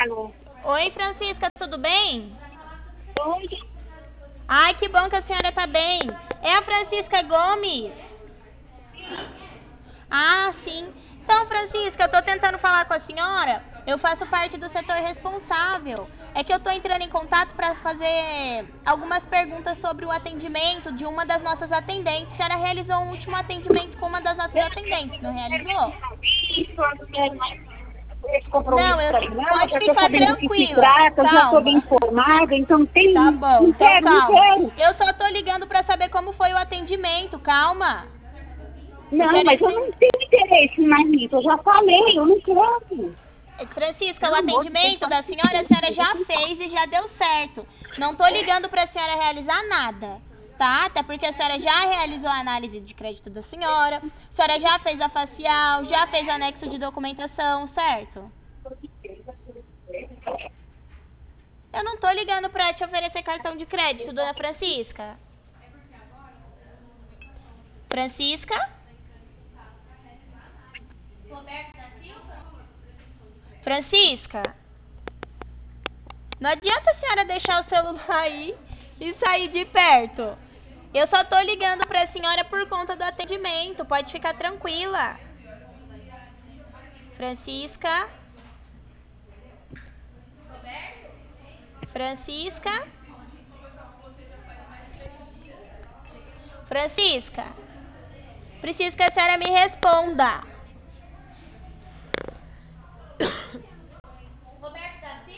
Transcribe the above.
Alô. Oi, Francisca, tudo bem? Oi. Ai, que bom que a senhora tá bem. É a Francisca Gomes? Ah, sim. Então, Francisca, eu tô tentando falar com a senhora. Eu faço parte do setor responsável. É que eu tô entrando em contato para fazer algumas perguntas sobre o atendimento de uma das nossas atendentes. A senhora realizou um último atendimento com uma das nossas atendentes, não realizou? Isso, eu não quero mais esse compromisso Não, para mim, não. Eu pode já estou ficar sabendo do que se tranquila. trata, eu já estou bem Calma. informada, então tem. Tá bom, Não então quero, não calma. quero. Eu só tô ligando para saber como foi o atendimento. Calma. Eu Não, quero mas eu não entender. tenho interesse mais nisso. Eu já falei, eu não quero. Francisca, o Pelo amor de Deus, atendimento da senhora a senhora já fez e já deu certo. Não tô ligando para a senhora realizar nada, tá? Até porque a senhora já realizou a análise de crédito da senhora, a senhora já fez a facial, já fez o anexo de documentação, certo? Eu não tô ligando para te oferecer cartão de crédito, dona Francisca. Francisca? Francisca? Não adianta a senhora deixar o celular aí e sair de perto. Eu só tô ligando pra senhora por conta do atendimento. Pode ficar tranquila. Francisca? Francisca? Francisca? Preciso que a senhora me responda.